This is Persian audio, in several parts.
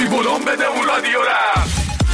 بی بلوم بده اون رادیو رم.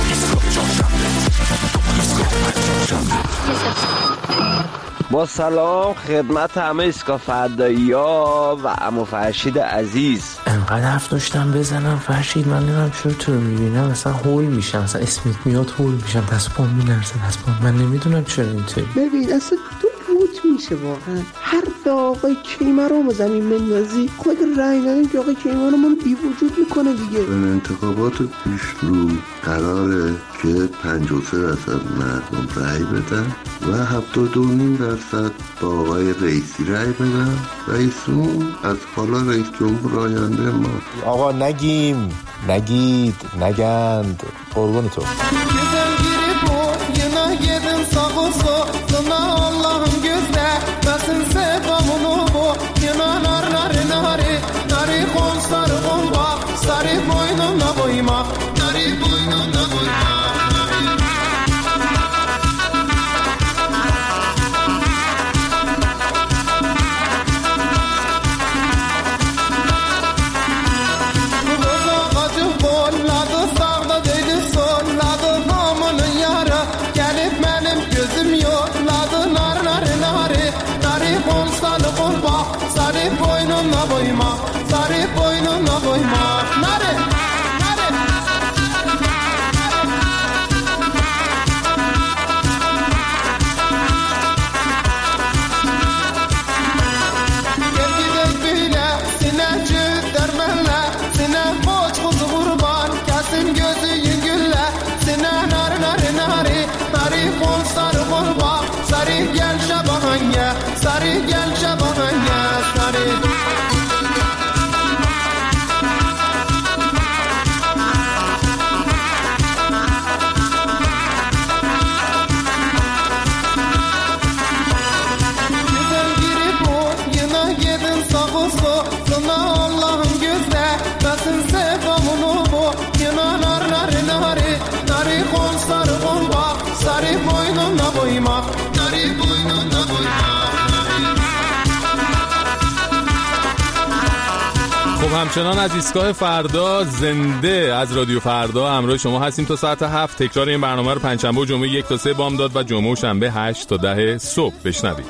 با سلام خدمت همه ایستگاه فردایی‌ها و عمو فرشید عزیز. انقدر حرف داشتم بزنم فرشید، من نمیدونم چرا تو رو میبینم مثلا هول میشم، مثلا اسمت میاد هول میشم، دست پام میلرزه، دست پام، من نمیدونم چرا اینطوری. ببین اصلا تو روت میشه واقعا هر آقای کیمر رو زمین مندازی، خب اگه رای ندیم که آقای کیمر رو من بی وجود میکنه دیگه. این انتخابات پیش رو قراره که 53% مردم رای بدن و 72.5% با آقای رئیسی رای بدن. رئیسون از حالا رئیس جمهور آینده ما. آقا نگیم، نگید، نگند، قربون تو. خب همچنان از ایستگاه فردا زنده از رادیو فردا همراه شما هستیم تا ساعت 7. تکرار این برنامه رو پنجشنبه و جمعه 1 تا 3 بامداد و جمعه و شنبه 8 تا 10 صبح بشنوید.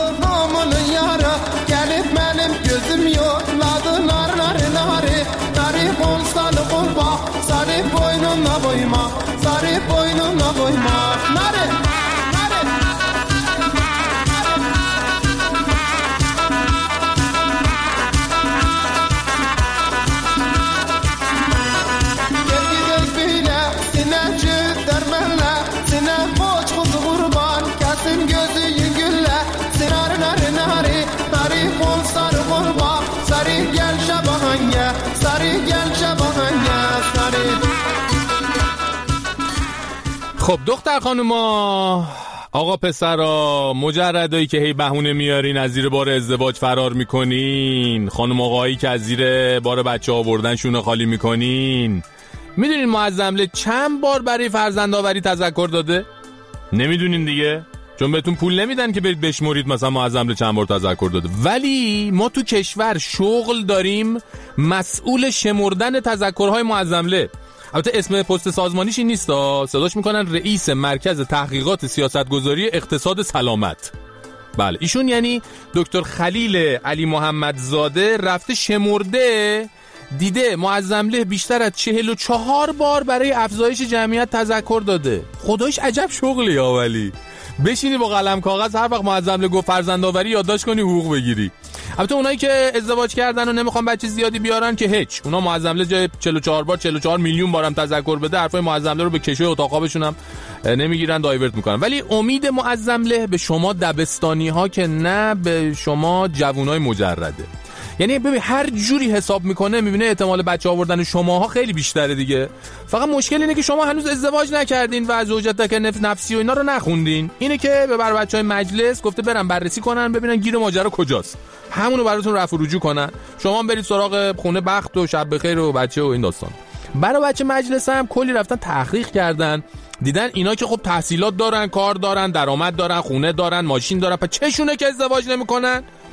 خب دختر خانوما، آقا پسرا، مجردایی که هی بهونه میارین از زیر بار ازدواج فرار میکنین، خانم آقایی که از زیر بار بچه آوردن شونه خالی میکنین، میدونین معظمله چند بار برای فرزندآوری تذکر داده؟ نمیدونین دیگه، چون بهتون پول نمیدن که برید بشمرید مثلا معظمله چند بار تذکر داده. ولی ما تو کشور شغل داریم مسئول شمردن تذکرهای معظمله. البته اسم پست سازمانیش این نیست، صداش میکنن رئیس مرکز تحقیقات سیاستگذاری اقتصاد سلامت. بله ایشون یعنی دکتر خلیل علی محمدزاده رفته شمرده، دیده معظمله بیشتر از 44 بار برای افزایش جمعیت تذکر داده. خدایش عجب شغلی ها. ولی بشینی با قلم کاغذ هر وقت معظمله گفت فرزندآوری یادداشت کنی حقوق بگیری. البته اونایی که ازدواج کردن و نمیخوان بچه زیادی بیارن که هیچ، اونا معظمله جای 44 بار 44 میلیون بارم تذکر بده حرفای معظمله رو به کشوی اتاق خوابشون هم نمیگیرن، دایورت میکنن. ولی امید معظمله به شما دبستانی ها که نه به شما جوونای مجرده. یعنی ببین هر جوری حساب میکنه میبینه احتمال بچه آوردن شماها خیلی بیشتره دیگه. فقط مشکل اینه که شما هنوز ازدواج نکردین و زوجت تک نفسی و اینا رو نخوندین. اینه که به بچهای مجلس گفته برن بررسی کنن ببینن گیر ماجرا کجاست، همونو براتون رفع و رجوع کنن، شما هم برید سراغ خونه بخت و شب بخیر و بچه و این داستان. برای بچه مجلس هم کلی رفتن تحقیق کردن، دیدن اینا که خب تحصیلات دارن، کار دارن، درآمد دارن، خونه دارن، ماشین دارن، پس چشونه که ازدواج نمیکنن؟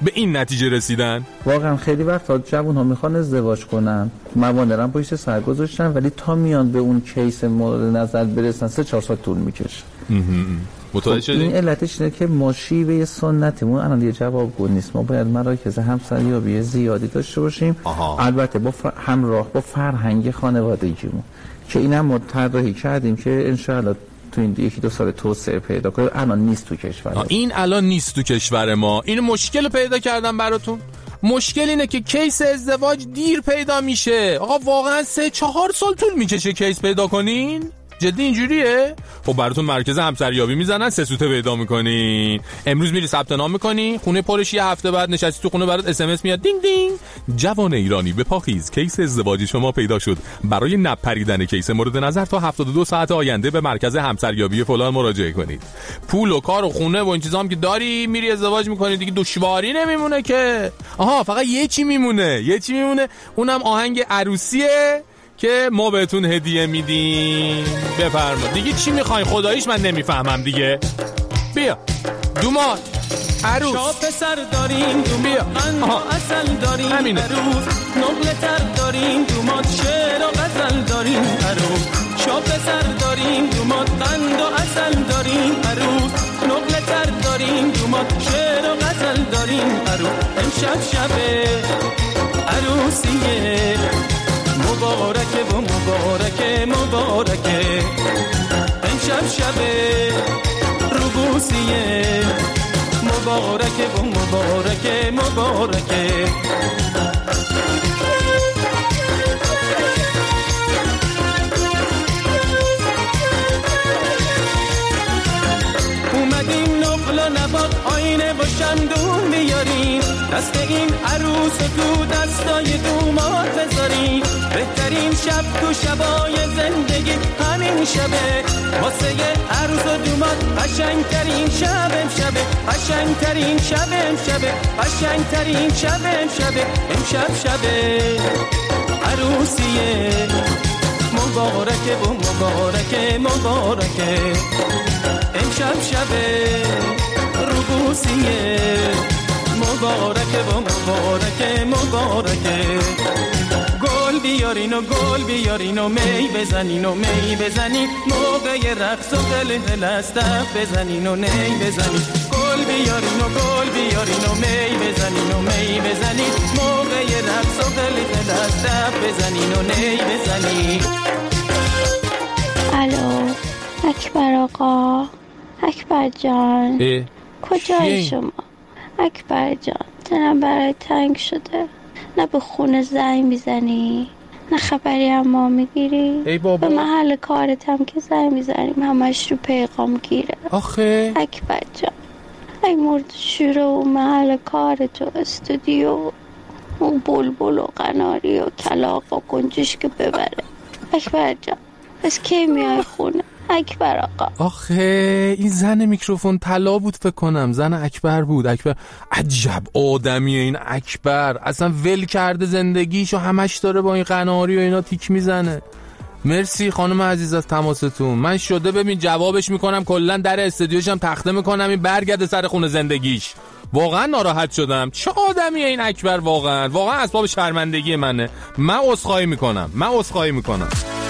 به این نتیجه رسیدن؟ واقعا خیلی وقتا جوان‌ها میخوان ازدواج کنن، موانع رو پشت سر گذاشتن، ولی تا میان به اون کیس مورد نظر برسن 3-4 سال طول میکشه. متوجه شدی؟ این علتش اینه که ما شیوه سنتیمون الان دیگه جوابگو نیست. ما باید مراکز همسریابی زیادی داشته باشیم. البته با همراه با فرهنگ خانوادگیمون که اینم ما طراحی کردیم که انشاءالله تو این 1-2 سال توسعه پیدا کنه. الان نیست تو کشور. این الان نیست تو کشور ما. این مشکل پیدا کردم براتون. مشکل اینه که کیس ازدواج دیر پیدا میشه. آقا واقعا 3-4 سال طول میکشه کیس پیدا کنین؟ جدی اینجوریه؟ خب براتون مرکز همسریابی میزنن، 3 سوته پیدا میکنین. امروز میری ثبت نام میکنی، خونه پرش، یه هفته بعد نشستی تو خونه برات اس ام اس میاد دینگ دینگ، جوان ایرانی به پاخیز، کیس ازدواجی شما پیدا شد. برای نپریدن کیس مورد نظر تا 72 ساعت آینده به مرکز همسریابی فلان مراجعه کنید. پول و کار و خونه و این چیزام که داری، میری ازدواج میکنی دیگه، دشواری نمیمونه که. فقط یه چی میمونه، اونم آهنگ عروسیه که ما بهتون هدیه میدیم. بفرما دیگه چی میخواین؟ خداییش من نمیفهمم دیگه. بیا دومات عروس شا پسر داریم، بیا اصل داریم همینه. عروس نقل تر داریم، دومات شعر و غزل داریم. عروس شا پسر داریم، دومات قند و اصل داریم. عروس نقل تر داریم، دومات شعر و غزل داریم. عروس امشب شب عروسیه، مبارکه و مبارکه، امشب شب روبوسیه، مبارکه و مبارکه. اومدیم نقل و نبات آینه و شمدون بیاریم، دست این عروس تو دستای دومات بذاریم. بهترین شب تو شبای زندگی همین شبه، واسه عروس و دومات قشنگترین شب امشبه، قشنگترین شب امشبه، قشنگترین شب امشبه. امشب شبه عروسیه، مبارکه و مبارکه. امشب شبه روبوسیه، مبارکه و مبارکه. گل بیارین و می بزنین، موقع رقص و قلقل است بزنین و نی بزنین. گل بیارین و می بزنین، موقع رقص و قلقل است بزنین و نی بزنین. الو اکبر آقا، اکبر جان، کجایی شما؟ اکبر جان دلم برای تنگ شده، نه به خونه زنگ میزنی، نه خبری هم ما میگیری. ای بابا به محل کارت هم که زنگ میزنیم همش رو پیغام گیره. آخه اکبر جان ای مرد شوره و محل کارت و استودیو و بلبل و قناری و کلاغ و گنجش که ببره. اکبر جان بس کی میای خونه اکبر آقا؟ آخه این زن میکروفون طلا بود فکر کنم، زن اکبر بود. اکبر عجب آدمیه این اکبر، اصلا ول کرده زندگیشو، همش داره با این قناری و اینا تیک میزنه. مرسی خانم عزیز از تماستون. من شده ببین جوابش میکنم، کلا در استودیوشم تخته میکنم این برگرده سر خونه زندگیش. واقعا ناراحت شدم. چه آدمیه این اکبر؟ واقعا اسباب شرمندگی منه. من عذرخواهی میکنم.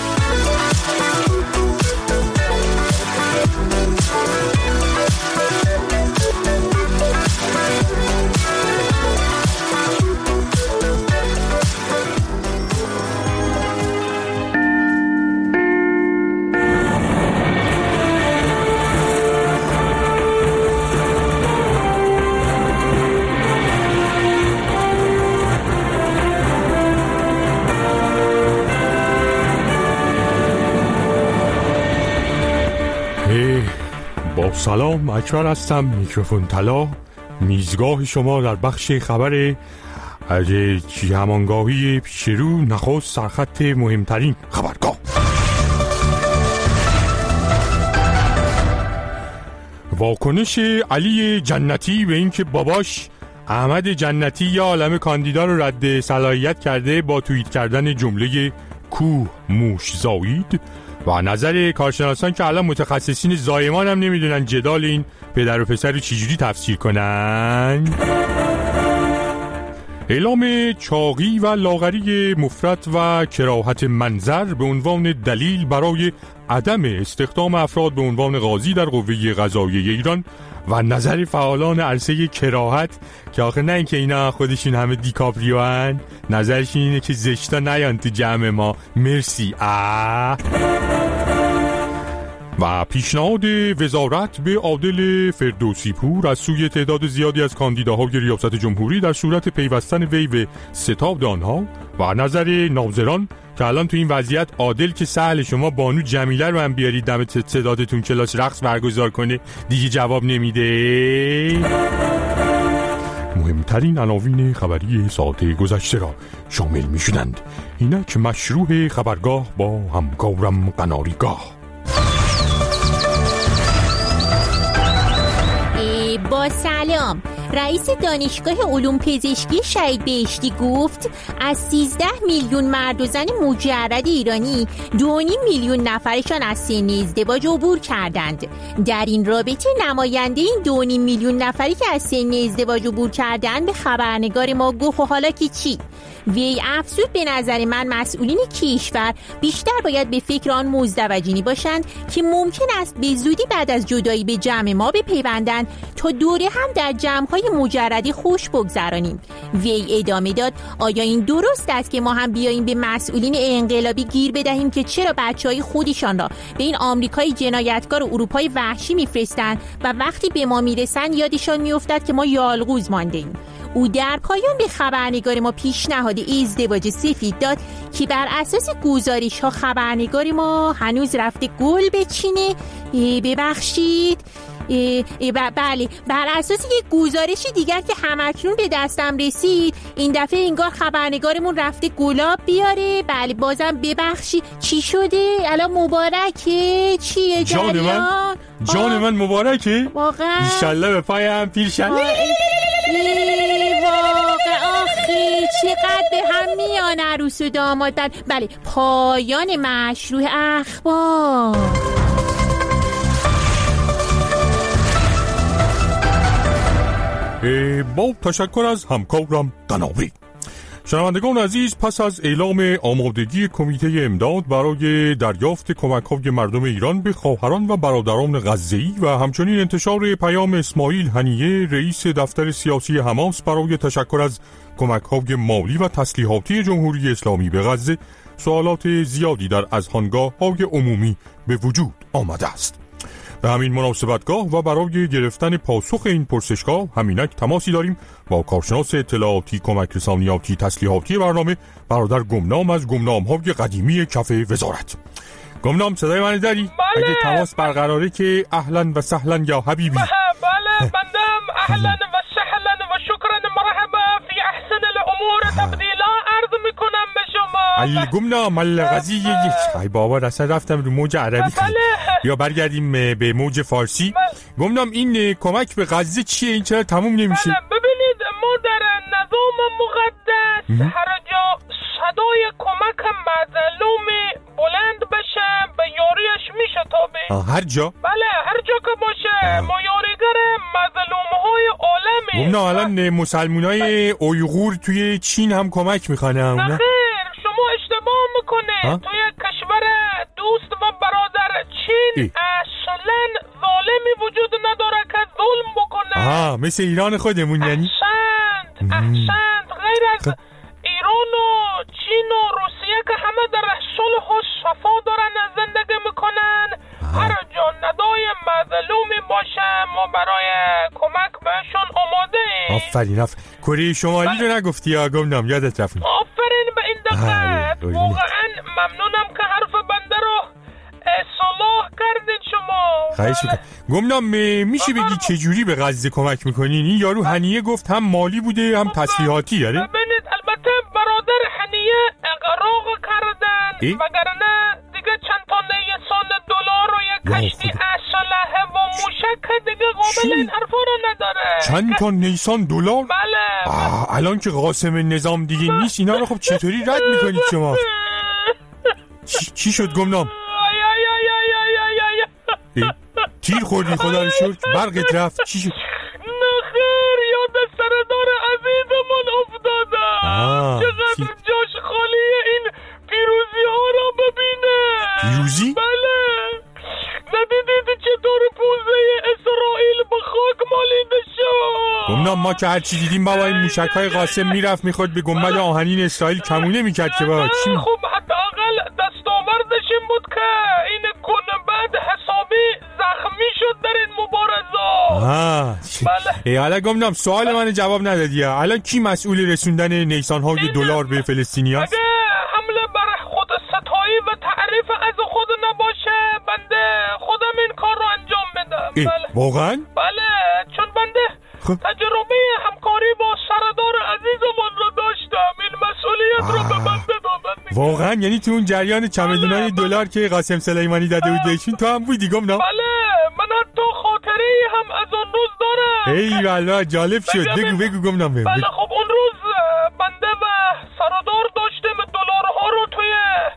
سلام، اکبر هستم، میکروفون طلا، میزگاه شما در بخش خبر همانگاهی پیش رو، نخست سرخط مهمترین خبرگاه. واکنش علی جنتی به اینکه باباش احمد جنتی یا عالم کاندیدا رو رد صلاحیت کرده با توییت کردن جمله کوه موش زایید، و نظر کارشناسان که الان متخصصین زایمان هم نمیدونن جدال این پدر و پسر رو چجوری تفسیر کنن. اعلام چاقی و لاغری مفرط و کراهت منظر به عنوان دلیل برای عدم استخدام افراد به عنوان قاضی در قوه قضاییه ایران و نظر فعالان عرصه کراهت که آخه نه اینکه اینا خودشون همه دیکاپریو هن، نظرشون اینه که زشتا نیان تو جمع ما. مرسی. و پیشنهاد وزارت به عادل فردوسی پور از سوی تعداد زیادی از کاندیداهای ریاست جمهوری در صورت پیوستن وی به ستاد آنها و نظر ناظران که الان تو این وضعیت عادل که سهل شما بانو جمیله رو هم بیارید دم تعدادتون کلاس رقص برگزار کنه دیگه جواب نمیده. مهمترین عناوین خبری ساعت گذشته را شامل می شدند. اینک مشروع خبرگاه با همکارم قناریگاه. با سلام، رئیس دانشگاه علوم پزشکی شهید بهشتی گفت از 13 میلیون مرد و زن مجرد ایرانی 2.5 میلیون نفرشان از سن ازدواج عبور کردند. در این رابطه نماینده این 2.5 میلیون نفری که از سن ازدواج عبور کردند به خبرنگار ما گفت و حالا که چی؟ وی افزود به نظر من مسئولین کشور بیشتر باید به فکر آن مزدوجینی باشند که ممکن است به زودی بعد از جدایی به جمع ما بپیوندند تا دوره هم در جمع‌های مجردی خوش بگذرانیم. وی ادامه داد آیا این درست است که ما هم بیاییم به مسئولین انقلابی گیر بدهیم که چرا بچه‌های خودشان را به این آمریکای جنایتکار و اروپای وحشی میفرستند و وقتی به ما میرسند یادشان میافتد که ما یالغوز مانده‌ایم. او در پایان به خبرنگار ما پیشنهاد ازدواج سفید داد که بر اساس گزارش ها خبرنگار ما هنوز رفته گل بچینه. ببخشید بله، بر اساس یک گزارش دیگر که همکنون به دستم رسید این دفعه انگار خبرنگارمون رفته گلاب بیاره. بله بازم ببخشید. چی شده؟ الان مبارکه؟ چیه جریان؟ جان من مبارکه؟ واقعا انشالله به پای هم پیر شد. واقعا آخه چقدر به هم میان عروس و داماد. بله پایان مشروع اخبار. با تشکر از همکارم قناوی. شنوندگان عزیز، پس از اعلام آمادگی کمیته امداد برای دریافت کمک‌های مردم ایران به خواهران و برادران غزه‌ای و همچنین انتشار پیام اسماعیل هنیه رئیس دفتر سیاسی حماس برای تشکر از کمک‌های مالی و تسلیحاتی جمهوری اسلامی به غزه، سوالات زیادی در اذهانگاه‌های عمومی به وجود آمده است. به همین مناسبتگاه و برای گرفتن پاسخ این پرسشگاه همینک تماسی داریم با کارشناس اطلاعاتی کمک رسانیاتی تسلیحاتی برنامه برادر گمنام از گمنام‌های قدیمی کف وزارت. گمنام صدای من داری؟ بله. اگه تماس برقراره که اهلا و سهلا یا حبیبی. بله بندم اهلا و سهلا و شکرا مرحبا فی احسن الامور تبدیلا عرض میکنم به شما. ای گمنام القضیه ای بابا اصلا رفتم رو موج عربی. یا برگردیم به موج فارسی. گمنام این کمک به غزه چیه؟ این چرا تموم نمیشه؟ ببینید ما در نظام مقدس هر جا صدای کمک مظلومی بلند بشه به یاریش میشه تابع. هر جا؟ بله هر جا که باشه ما یاریگر مظلومهای عالمی. گمنام الان مسلمونای اویغور توی چین هم کمک میخوانه. نه خیر شما اشتباه میکنه. توی کشور دوست و برادر چین اصلا ظالمی وجود نداره که ظلم بکنه. مثل ایران خودمون یعنی؟ احسنت غیر از ایران و چین و روسیه که همه در صلح و صفا دارن زندگی میکنن. هر جا ندای مظلومی باشه ما برای کمک بهشون آماده ایم. آفرین. کره شمالی رو نگفتی یا گمنام؟ یادت رفت. آفرین به این دقت. واقعا ممنونم که حرف بنده رو صلاح کردید شما. خواهش میکنم. گمنام میشه بگی چجوری به غزه کمک میکنین؟ این یارو هنیه گفت هم مالی بوده هم تسلیحاتی داره. ببینید البته برادر هنیه اقراق کردن وگرنه دیگه چند تا نیسان دلار و یک کشتی اسلحه و موشک دیگه قابل این حرفا رو نداره. چند تا نیسان دلار؟ بله. الان که قاسم نظام دیگه نیست اینا رو خب چطوری رد میکنید شما؟ چی شد گمنام؟ تیر خوردی خدا رو شکر؟ برقت رفت؟ چی شد؟ نخیر یاد سردار عزیزمون افتادم. ما که هرچی دیدیم بابا این موشک‌های قاسم میرفت میخورد به گنبد آهنین اسرائیل کمونه میکرد که بابا چی؟ خب حداقل دستاوردش این بود که این گنبد حسابی زخمی شد در این مبارزه. بله. حالا گمنام سوال من جواب ندادی. الان کی مسئول رسوندن نیسان‌های دلار به فلسطینی‌ها؟ اگه حمله بر خود ستایی و تعریف از خود نباشه بنده خودم این کار رو انجام میدم. بله. واقعا؟ بله، چون بنده تجربه همکاری با سردار عزیزمون رو داشتم. این مسئولیت رو به بنده دادن. واقعا؟ یعنی تو اون جریان چمدونای دلار که قاسم سلیمانی داده بود بهشون تو هم بودی گمنام؟ بله، من حتی خاطره‌ای هم از اون روز دارم. ای والله جالب شد. بگو گمنام. بله خب اون روز بنده و سردار داشتیم دلارها رو توی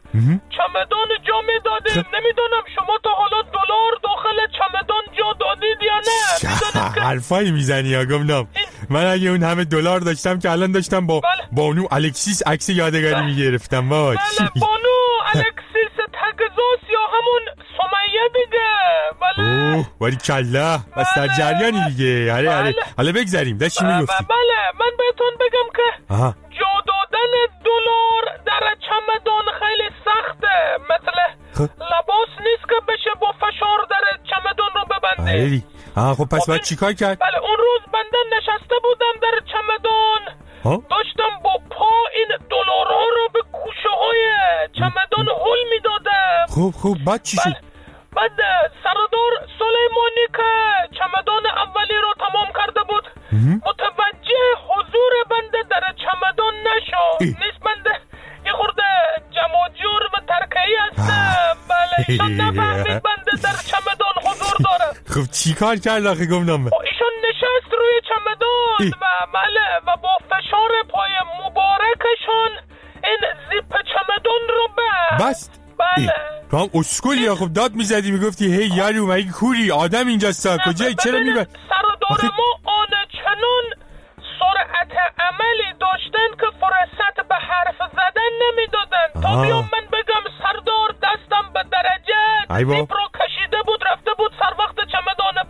چمدان جا میدادیم. نمیدونم شما تا حالا دلار داخل چمدان جا دادید یا نه؟ حرفایی میزنی یا گمنام. من اگه اون همه دلار داشتم که الان داشتم با بانو الکسیس عکس یادگاری میگرفتم. بله بانو الکسیس تگزاس یا همون سمیه دیگه. بله ولی کلا بس در جریانی دیگه. آره حالا بگذاریم داشتی میگفتی. بله من بهتون بگم که جا دادن دلار در چمدان خیلی سخته. مثل لباس نیست که بشه با فشار در چمدان رو ببنده. خب پس باید چیکار کرد؟ بله اون روز بنده نشسته بودم در چمدان داشتم با پا این دلارها رو به کوشه های چمدان هل میدادم. خب بعد چی شد؟ بعد سردار سلیمانی که چمدان اولی رو تمام کرده بود متوجه حضور بنده در چمدان نشد. نیست بنده یه خورده جماجور و ترکه‌ای هستم. بله ایشان نفهمید بنده در چمدان حضور دارم. خب چی کار کرد آخه گمنام؟ ایشان نشست روی چمدان و بله و با فشار پای مبارکشان این زیپ چمدان رو بست. بله تو هم اسکولی. خب داد میزدی میگفتی هی یارو مگه کوری آدم اینجاستا کجایی چرا میبر؟ سردار ما آنچنان سرعت عملی داشتن که فرصت به حرف زدن نمیدادن. تا بیام من بگم سردار دستم به درجه زیپ رو کشیده بود رفته بود سر وقت چمدان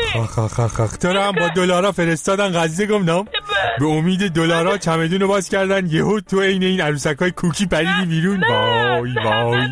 بعدی. تو هم با دلارا فرستادن غزه گمنام. به امید دلارا چمدون رو باز کردن یهو تو این عروسکای کوکی پریدی بیرون. وای نه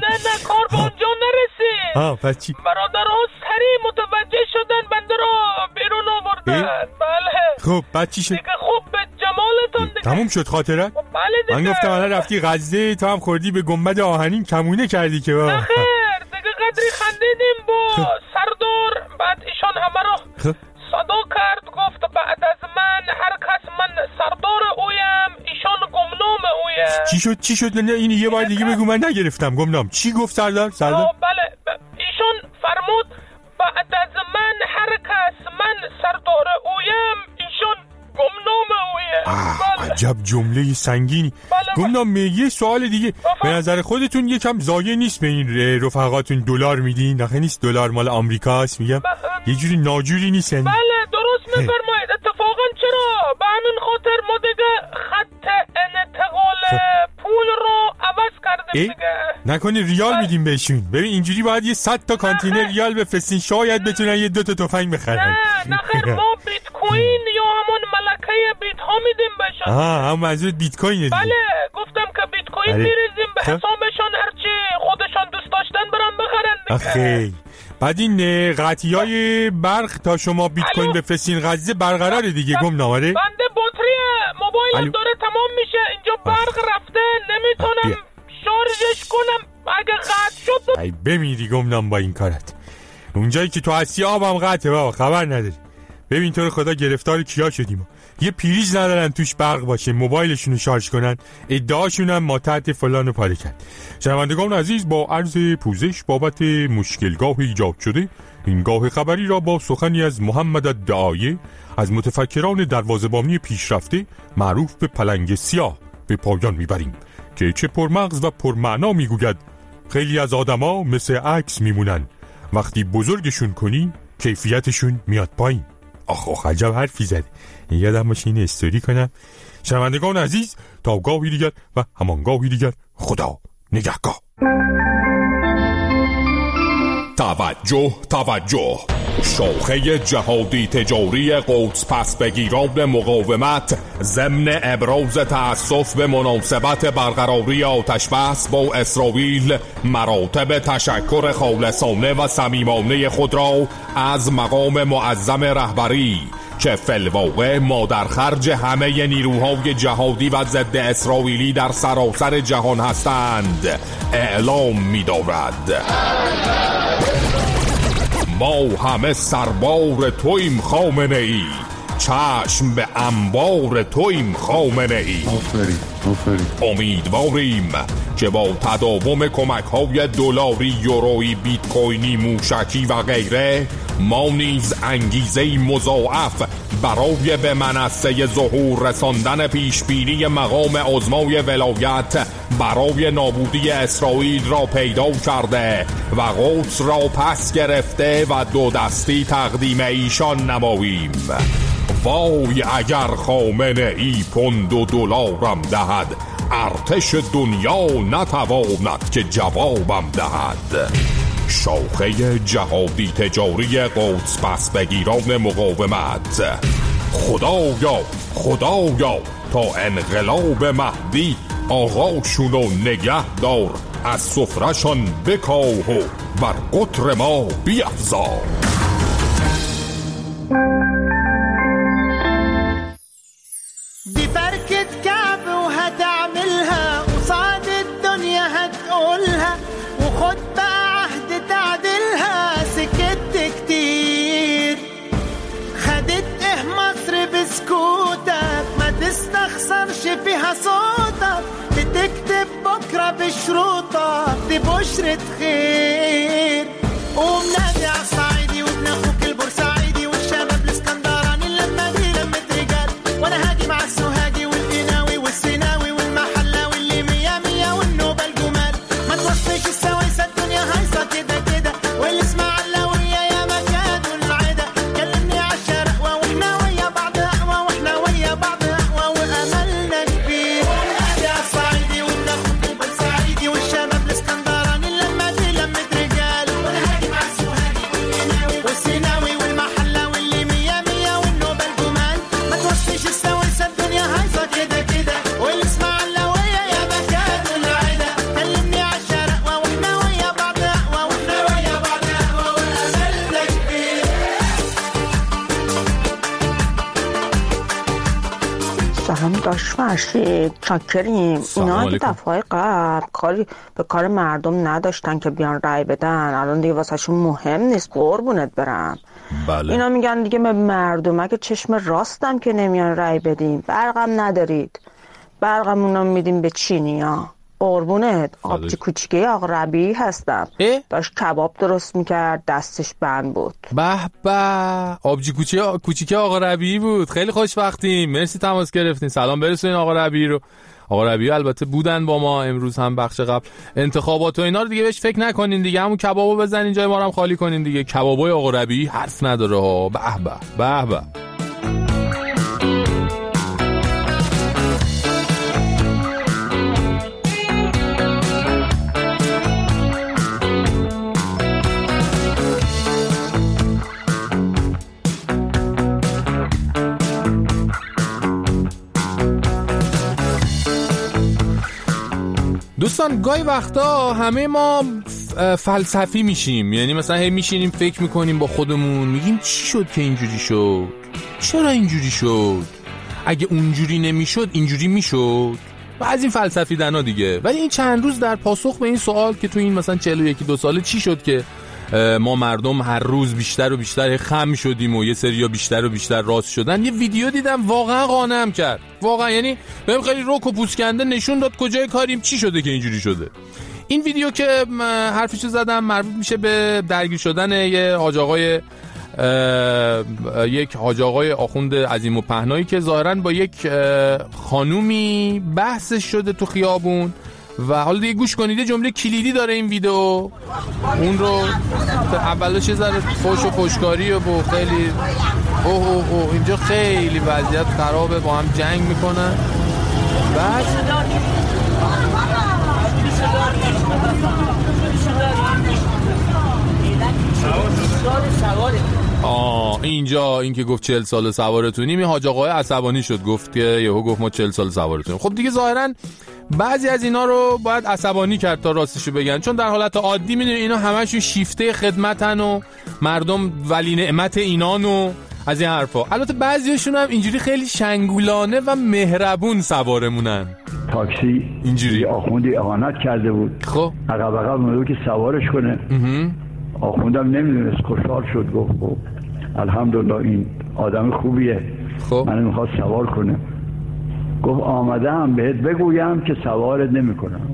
کار به اونجا نرسید. پس چی؟ برادرها سریع متوجه شدن بنده رو بیرون آوردن. بله خب بعد چی شد؟ دیگه خوب به جمالتون دیگه تموم شد خاطرت؟ بله دیگه من گفتم الان رفتی غزه تو هم خوردی به گنبد آهنین کمونه کردی که خیر دیگه قدری خندیدیم با سردار. بعد ایشان همه رو صدا کرد گفت بعد از من هر کس من سردار اویم ایشان گمنام اویم. چی شد نه این یه بار دیگه بگو من نگرفتم گمنام. چی گفت سردار؟ بله ایشان فرمود بعد از من هر کس من سردار اویم ایشان گمنام اویم. عجب جمله سنگینی. گمنام یه سوال دیگه به نظر خودتون یکم ضایع نیست به این رفقاتون دلار میدین؟ نخه نیست دلار مال آمریکاست میگم یه جوری ناجوری نیست یعنی؟ بله درست میفرمایید. اتفاقا چرا به همین خاطر ما دیگه خط انتقال پول رو عوض کردیم دیگه. نکنه ریال میدیم بهشون؟ ببین اینجوری باید یه 100 تا کانتینر ریال بفرستین شاید بتونن یه 2 تا تفنگ بخرن. نه خیر ما بیت کوین یا همون ملکه بیت ها میدیم بهشون. هم منظورت بیت کوینه دیگه. بله گفتم که بیت کوین میریزیم به حسابشون هرچی خودشون دوست داشتن برام بخرن دیگه. خیلی بعد این قطعیای برق تا شما بیت کوین بفرستین غزه برقراره دیگه گمنام. آره بنده بطری موبایلم داره تمام میشه اینجا برق رفته نمیتونم شارژش کنم اگه قطع شد ای بمیری گمنام با این کارت. اونجایی که تو هستی آبم قطعه بابا خبر نداری. ببین تو رو خدا گرفتار کیا شدیم. یه پریز ندارن توش برق باشه موبایلشون رو شارژ کنن ادعاشون هم ما تحت فلان و پاره کرد. شنوندگان عزیز با عرض پوزش بابت مشکلگاه ایجاد شده این گاه خبری را با سخنی از محمد الدعایه از متفکران دروازه‌بانی پیشرفته معروف به پلنگ سیاه به پایان میبریم که چه پرمغز و پرمعنا میگوید خیلی از آدما مثل عکس میمونن وقتی بزرگشون کنی کیفیتشون میاد پایین. آخ عجب حرفی زد. یادم باشه این استوری کنم. شنوندگان عزیز تا گاهی دیگر و همان گاهی دیگر خدا نگهدار. توجه شاخه جهادی تجاری قدس پس بگیران مقاومت ضمن ابراز تأسف به مناسبت برقراری آتش بس با اسرائیل مراتب تشکر خالصانه و صمیمانه خود را از مقام معظم رهبری که فی‌الواقع مادر خرج همه نیروهای جهادی و ضد اسرائیلی در سراسر جهان هستند اعلام می‌دارد. ما همه سربار تویم خامنه‌ای، چشم به انبار تویم خامنه‌ای. امیدواریم که با تداوم کمک‌های دلاری، یورویی، بیت کوینی، موشکی و غیره ما نیز انگیزه مضاعف برای به منصه ظهور رساندن پیشبینی مقام عظمای ولایت برای نابودی اسرائیل را پیدا کرده و قدس را پس گرفته و دو دستی تقدیم ایشان نماییم. وای اگر خامنه ای پوند و دلارم دهد، ارتش دنیا نتواند که جوابم دهد. شاخه جهادی تجاری قدس پس بگیران مقاومت، خدایا تا انقلاب مهدی آغاشونو نگه دار، از سفرشان بکاه و بر قطر ما بیفزا. ببركة كعب وهتعملها قصاد الدنيا هتقولها، وخد بقى عهد تعدلها. سكت كتير خدت مصر بسكوتك، ما تستخسرش فيها صوتك. بتكتب بكرة بشروطك، دي بشرة خير. قوم نادي عالصعيدي وابن اخوك البورسعيدي والشباب الاسكندراني، لما دي لمة رجال. وانا هاجي مع السوهاجي والقناوي والسيناوي والمحلاوي اللي مية مية والنوبة الجمال. ما توصيش السويسة الدنيا هايصة كده كده، والاسماعيلاوية يا مكادوا العدا. كلمني عالشرقوة واحنا ويا بعض اقوى، واحنا ويا بعض اقوى واملنا كبير. نادي عالصعيدي وابن اخوك البورسعيدي والشباب الاسكندراني، لما دي لمة رجال. وانا هاجي مع السوهاجي والقناوي والسيناوي والمحلاوي اللي مية مية والنوبة الجمال. ما توصيش السويسة الدنيا هايصة كده كده، والاسماعيلاوية يا مكادوا العدا. كلمني عالشرقوة واحنا ويا بعض اقوى، واحنا ويا بعض اقوى واملنا كبير. سلام داشت فرشید، چاکریم. اینا که دفعه قبل کاری به کار مردم نداشتن که بیان رای بدن، الان دیگه واسه شون مهم نیست. قربونت برم. بله. اینا میگن دیگه به مردم که چشم راستم که نمیان رای بدیم. برقم ندارید، برقمونم میدیم به چینیا. قربونت. آبجی کوچیکه آقا ربیعی هستم. داشت کباب درست میکرد، دستش بند بود. به به، آبجی کوچیکه آقا ربیعی بود. خیلی خوشبختیم. مرسی تماس گرفتین. سلام برسونین آقا ربیعی رو. آقا ربیعی البته بودن با ما امروز هم بخش قبل. انتخابات و اینا رو دیگه بهش فکر نکنین دیگه، همون کبابو بزنین جای ما رو هم خالی کنین دیگه. کبابای آقا ربیعی حرف نداره ها. به به به به. دوستان گاهی وقتا همه ما فلسفی میشیم، یعنی مثلا هی میشینیم فکر میکنیم با خودمون، میگیم چی شد که اینجوری شد، چرا اینجوری شد، اگه اونجوری نمیشد اینجوری میشد و از این فلسفی دنا دیگه. ولی این چند روز در پاسخ به این سوال که تو این مثلا 41-2 ساله چی شد که ما مردم هر روز بیشتر و بیشتر خم شدیم و یه سریا بیشتر و بیشتر راست شدن، یه ویدیو دیدم واقعا قانعم کرد. واقعا یعنی بهم خیلی رک و پوسکنده نشون داد کجای کاریم، چی شده که اینجوری شده. این ویدیو که حرفشو زدم مربوط میشه به درگیر شدن یک حاج آقای آخوند عظیم و پهنایی که ظاهرا با یک خانومی بحثش شده تو خیابون و حالا دیگه گوش کنید. جمله کلیدی داره این ویدیو، اون رو اولش یه ذره فوش و فوشکاری و خیلی اینجا خیلی وضعیت خرابه، با هم جنگ میکنن. بعد اینجا این که گفت 40 سال سوارتونیم، این حاج آقای عصبانی شد، گفت که یهو گفت ما 40 سال سوارتونیم. خب دیگه ظاهرا بعضی از اینا رو باید عصبانی کرد تا راستشو بگن، چون در حالت عادی میدونی اینا همشون شیفته خدمتن و مردم ولی نعمت اینان و از این حرفا. البته بعضیاشون هم اینجوری خیلی شنگولانه و مهربون سوارمونن. تاکسی اینجوری آخوندی اهانت کرده بود، خب عقب مونده که سوارش کنه. آخوندم نمیدونست، خوشحال شد، گفت خب الحمدلله این آدم خوبیه، خب من میخواد سوار کنه. گفت آمدم بهت بگویم که سوارت نمیکنم.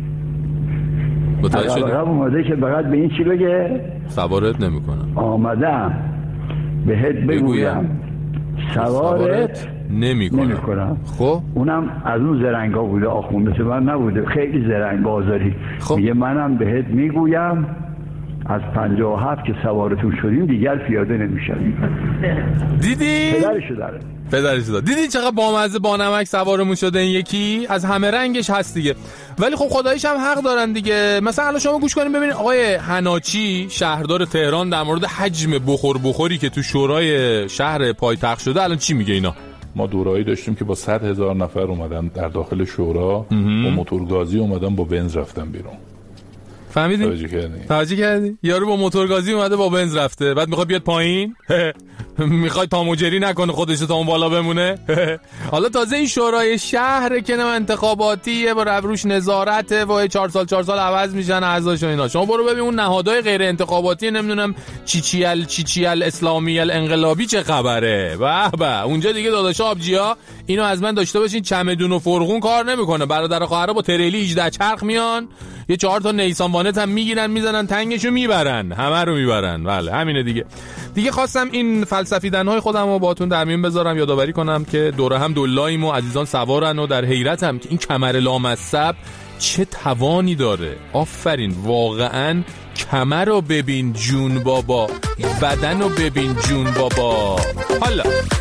عقب اومده که فقط به این چی بگه؟ سوارت نمیکنم. آمدم بهت بگویم سوارت نمیکنم. خب اونم از اون زرنگا بوده، آخونده من نبوده، خیلی زرنگ بازاری. خب میگه منم بهت میگویم از 57 که سوارتون شدیم دیگر پیاده نمیشیم. دیدی؟ پدرش داره. دیدی چقدر بامزه با نمک سوارمون شده این یکی؟ از همه رنگش هست دیگه. ولی خب خداییش هم حق دارن دیگه. مثلا الان شما گوش کنین ببینید آقای حناچی شهردار تهران در مورد حجم بخوری که تو شورای شهر پایتخت شده الان چی میگه اینا. ما دورایی داشتیم که با 100,000 نفر اومدن در داخل شورا، با موتورگازی اومدن، با بنز رفتن بیرون. فهمیدی؟ توجه کردی؟ یارو با موتورگازی اومده با بنز رفته، بعد میخواد بیاد پایین؟ میخواد تا مجری نکنه خودش تا اون بالا بمونه؟ حالا تازه این شورای شهر که انتخاباتیه با روش نظارته و 4 سال عوض میشن اعضاش و اینا. شما برو ببین اون نهادهای غیر انتخاباتی نمیدونم چیچیل اسلامی انقلابی چه خبره. به اونجا دیگه داداش آبجیا اینو از من داشته باشین، چمدون و فرغون کار نمیکنه. برادر خواهرها با تریلی 18 چرخ میان، یه 4 تا نیسان وانت هم میگیرن میزنن تنگشو میبرن، همه رو میبرن. بله همینه دیگه خواستم این فلسفیدن‌های خودم رو باهاتون در میون بذارم، یادآوری کنم که دوره هم دلاییم و عزیزان سوارن و در حیرتم که این کمر لامصب چه توانی داره. آفرین، واقعا کمر رو ببین جون بابا، بدن رو ببین جون بابا. حالا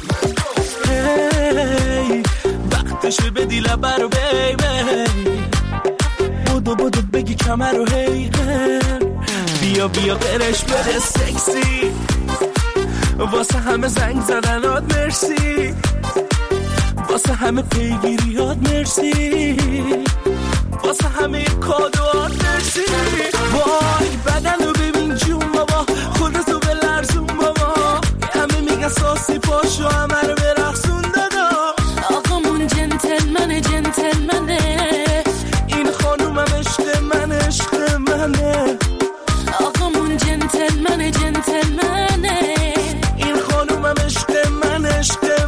وقتشه بدی لبر رو بیبی، بودو بگی کمر رو هی بیا قرش بده سکسی، واسه همه زنگ زدنات مرسی، واسه همه پیگیریات مرسی، واسه همه کادوات مرسی. وای بدن رو ببین جون بابا، خودتو بلرزون بابا، همه میگن ساسی پاشو همه رو برقصون دادا. آقامون جنتلمنه این خانومم عشق منه، آقامون جنتلمنه این خانومم عشق منه.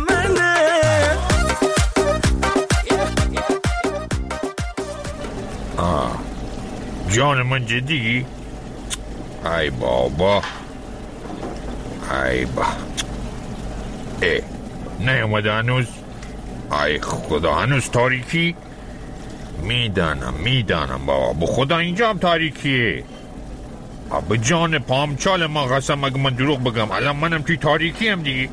جان من جدی؟ ای بابا نه اومده هنوز؟ ای خدا هنوز تاریکی؟ میدانم بابا، به خدا اینجا هم تاریکیه. به جان پامچال ما قسم اگه من دروغ بگم الان منم توی تاریکی هم دیگه.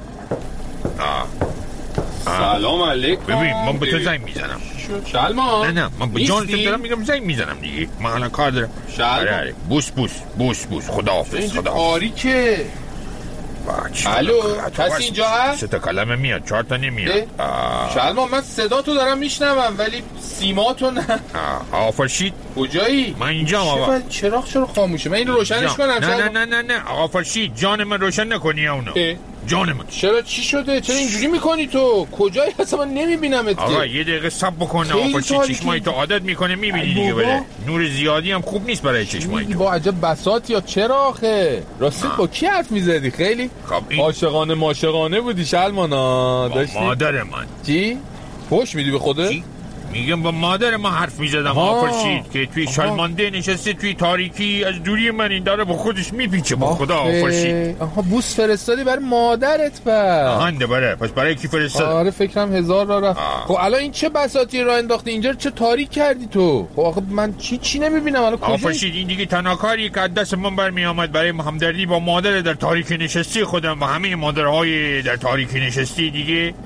سلام علیکم. ببین من به تو زنگ میزنم. شلمان نه من به جان تو دارم میگم زنگ میزنم دیگه، من الان کار دارم. شلمان بوس خداحافظ. تاریکه. الو کسی اینجا هست؟ 3 تا کلمه میاد 4 تا نمیاد. شلمان من صدا تو دارم میشنوم ولی سیما تو نه. آقا فرشید کجایی؟ من اینجا آقا. چرا خاموشه؟ من این روشنش کنم؟ نه آقا فرشید جان من روشن نکنی اونو. جان من چرا چی شده؟ چرا اینجوری میکنی تو؟ کجایی هستم من نمیبینمت. آقا یه دقیقه صبر بکن. آقا فرشید چشمای تو عادت میکنه میبینی دیگه. بله نور زیادی هم خوب نیست برای چشمای تو. با عجب بساط یا چرا آخه؟ راستی با کی حرف میزدی؟ خیلی عاشقانه بودی شلمانا. داشتی مادر من. چی؟ فوش میدی به خوده؟ میگم با مادر ما حرف میزدم آفرشید که توی شالمانده نشسته توی تاریکی از دوری من این داره با خودش میپیچه. با خدا آفرشید. بوس فرستادی برای مادرت بر؟ آهنده بره. پس برای کی فرستاد؟ آره فکرم 1000 را رفت. خب الان این چه بساطی راه انداختی اینجا؟ چه تاریک کردی تو؟ خب آخه من چی نمیبینم الان کجایی؟ آفرشید این دیگه تنها کاری که از دست من برمی آمد برای همدردی با مادر در تاریکی نشستی خودم و همه مادرهای در تاریکی نشستی دیگه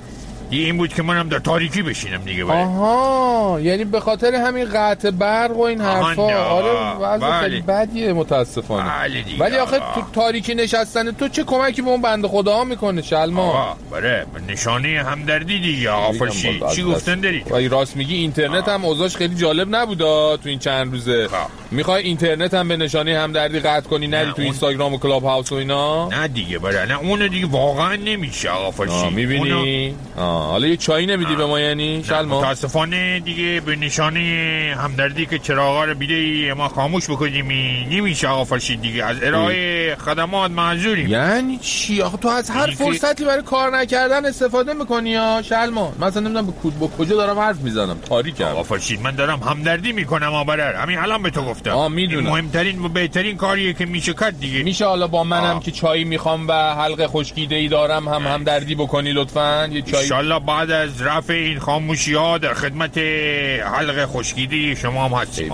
دیگه این بود که منم در تاریکی بشینم دیگه. آها، یعنی به خاطر همین قطع برق و این حرفا. آره وضع خیلی بدیه متاسفانه. ولی آخه تو تاریکی نشستن تو چه کمکی به اون بنده خداها میکنه شلما؟ بله نشانه همدردی دیگه. آفرشی چی گفتن داری؟ ولی راست میگی اینترنت هم اوضاعش خیلی جالب نبودا تو این چند روزه. میخوای اینترنت هم به نشانه همدردی قطع کنی نری تو اینستاگرام و کلاب هاوس و اینا؟ نه دیگه بله، نه اون دیگه واقعا نمیشه. آفرشی میبینی؟ حالا یه چایی نمیدی به ما یعنی شلما؟ متاسفانه دیگه به نشانه همدردی که چراغا رو بیده ما خاموش بکنیم نمیشه. آفرشی دیگه از ارائه خدمات معذوریم. یعنی چی؟ آخه تو از هر فرصتی برای کار نکردن استفاده میکنی یا شلما؟ مثلا نمیدونم با کجا دارم حرف میزنم، تاریکم. آفرشی من دارم همدردی میکنم برر. همین الان به تو گفتم. میدونم. مهمترین و بهترین کاریه که میشه کرد دیگه. میشه حالا با منم که چای میخوام و حلقه خشکیده‌ای دارم همدردی بکنی لطفاً؟ یه چای ان شاء الله بعد از رفع این خاموشی‌ها در خدمت حلقه خشکیده شما هم هستیم.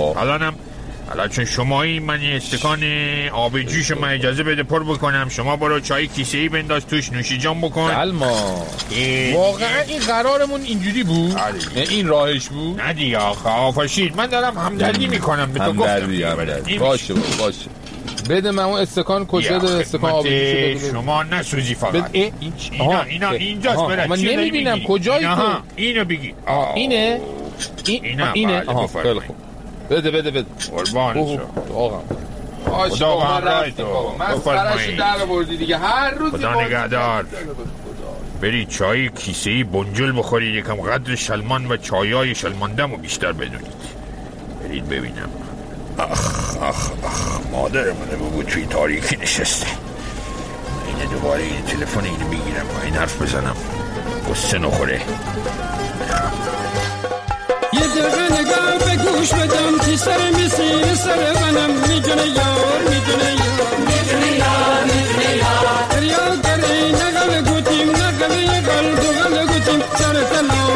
حالا چون شمایی من یه استکان آب جوش من اجازه بده پر بکنم. شما برو چای کیسه‌ای بنداز توش نوشی جان بکن. سلما واقعا این قرارمون اینجوری بود؟ این راهش بود؟ نه دیگه آفرشید من دارم همدردی میکنم به تو گفتم. باشه بده من اون استکان کجا ده استکان آب جوش بده. شما نسوزی فقط. اینا اینجاست. من نمیبینم کجایی تو. اینو بگی. اینه؟ اینه. خیلی خوب. بده قربان شو آقا. خدا همراهی تو. مسخره‌اش در بردی دیگه هر روز. خدا نگهدار. برید چای کیسه‌ای بنجل بخورید، یکم قدر شلمان و چایای شلماندمو بیشتر بدونید. برید ببینم. آخ مادر منه بگو توی تاریکی نشسته. اینه دوباره این تلفن اینو بگیرم و این حرف بزنم قصه نخوره. یه دقیقه نگاه به گوش بدم که سر میسین سر منم میجونه یار دریا گره نگل گوتیم نگل یه گل دوگل گوتیم سر تلا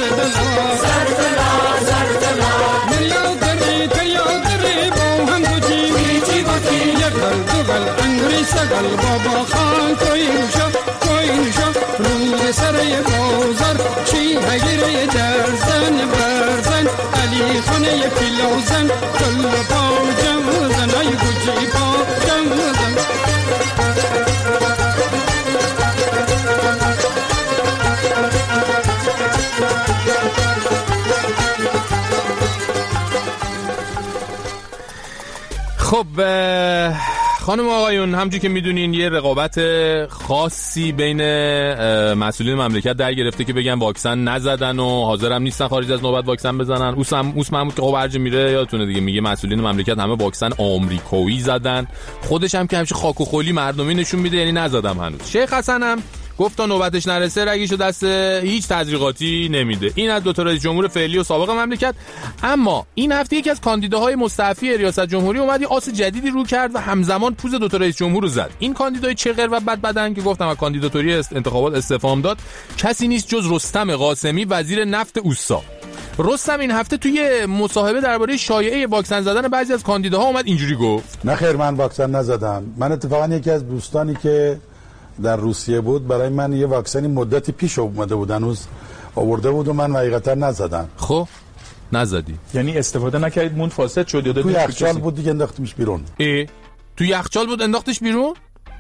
دریا گره با هم گوتیم یه گل دوگل انگری سگل بابا خان کوئی نوشا روی سر یه بازار چی هگیره درزن برزن علی خانه یه پیلوزن کل پا جمزن های گوچی پا جمزن. خب خانم آقایون، همونجوری که میدونین یه رقابت خاصی بین مسئولین مملکت در گرفته که بگن واکسن نزدن و حاضرم نیستن خارج از نوبت واکسن بزنن. اوس محمود که خب هرج میره یادتونه دیگه، میگه مسئولین مملکت همه واکسن آمریکایی زدن، خودش هم که همیشه خاک و خلی مردمی نشون میده یعنی نزدم هنوز. شیخ حسن هم گفت تا نوبتش نرسه رگیشو دست هیچ تزریقاتی نمیده. این از دو تا رئیس جمهور فعلی و سابق مملکت. اما این هفته یکی از کاندیداهای مستعفی ریاست جمهوری اومد آس جدیدی رو کرد و همزمان پوز دو تا رئیس جمهور رو زد. این کاندیدای چغر و بدن که گفتم از کاندیداتوری انتخابات استعفا داد کسی نیست جز رستم قاسمی، وزیر نفت اوستا. رستم این هفته توی مصاحبه درباره شایعه واکسن زدن بعضی از کاندیداها اومد اینجوری گفت: نه خیر، من واکسن نزدم. من اتفاقا یکی از دوستانی که در روسیه بود برای من یه واکسنی مدتی پیش اومده بود، هنوز آورده بود و من حقیقتا نزدم. خب نزدی یعنی استفاده نکردید موند فاسد شد یا توی یخچال بود دیگه انداختیمش بیرون؟ توی یخچال بود انداختش بیرون؟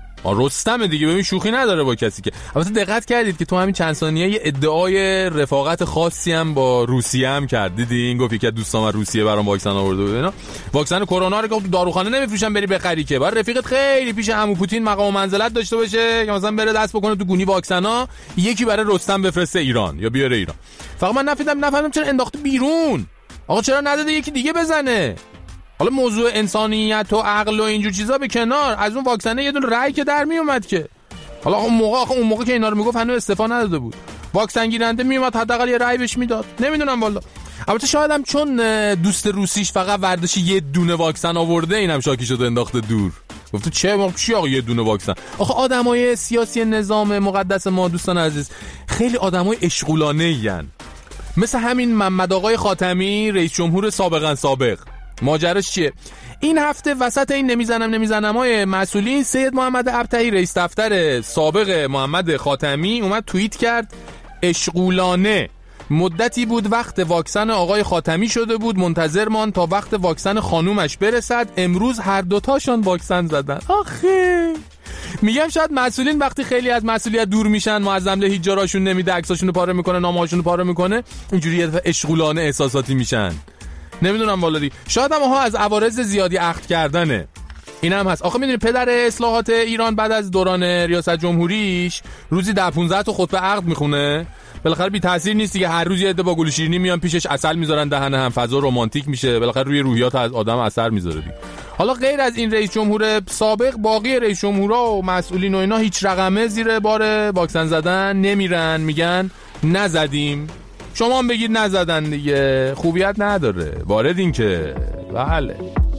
رستم دیگه، ببین شوخی نداره با کسی که. البته دقت کردید که تو همین چند ثانیه یه ادعای رفاقت خاصی هم با روسیه هم کرد، دیدین؟ گفت یکی از دوستام از روسیه برام واکسن آورده بود. اینا واکسن کرونا رو گفت داروخانه نمیفروشن بری بخری که، بعد رفیقت خیلی پیش عمو پوتین مقام و منزلت داشته باشه که مثلا بره دست بکنه تو گونی واکسنا، یکی برای رستم بفرسته ایران یا بیاره ایران. فقط من نفهمیدم چرا انداخته بیرون. آقا چرا نداده یکی دیگه بزنه؟ حالا موضوع انسانیت و عقل و اینجور چیزا به کنار، از اون واکسنه یه دونه رأی که در می اومد که. حالا اون موقع که اینا رو میگفت هنوز استعفا نداده بود. واکسن گیرنده می اومد حداقل یه رأی بهش میداد. نمیدونم والا. البته شاید هم چون دوست روسیش فقط ورزشی یه دونه واکسن آورده اینم شاکی شده انداخته دور. گفت چه ما چی آقا یه دونه واکسن. آخه آدمای سیاسی نظام مقدس ما دوستان عزیز خیلی آدمای اشغولانه‌این. مثل همین محمد آقای خاتمی رئیس جمهور سابق. ماجراش چیه؟ این هفته وسط این نمیزنمای مسئولین سید محمد ابطحی رئیس دفتر سابق محمد خاتمی اومد توییت کرد اشغولانه. مدتی بود وقت واکسن آقای خاتمی شده بود، منتظر مان تا وقت واکسن خانومش برسد. امروز هر دوتاشان واکسن زدن. آخه میگم شاید مسئولین وقتی خیلی از مسئولیت دور میشن، معظم له هیچ جا راشون نمیده، عکساشونو پاره میکنه، نامه‌هاشونو پاره میکنه، اینجوری یه دفعه اشغولانه احساساتی میشن. نمیدونم والدی، شاید هم از عوارض زیادی عقد کردنه. این هم هست. آخه میدونی پدر اصلاحات ایران بعد از دوران ریاست جمهوریش روزی 10-15 تا خطبه عقد میخونه. بالاخره بی تاثیر نیست دیگه، هر روز یه عده با گل شیرینی میان پیشش عسل میذارن دهنه هم، فضا رمانتیک میشه، بالاخره روی روحیات از آدم اثر میذاره دیگه. حالا غیر از این رئیس جمهور سابق، باقی رئیس جمهورها و مسئولین و اینا هیچ رقمه زیر بار واکسن زدن نمیرن، میگن نزدیم. شما هم بگید نزدن دیگه، خوبیت نداره. واردین که بله.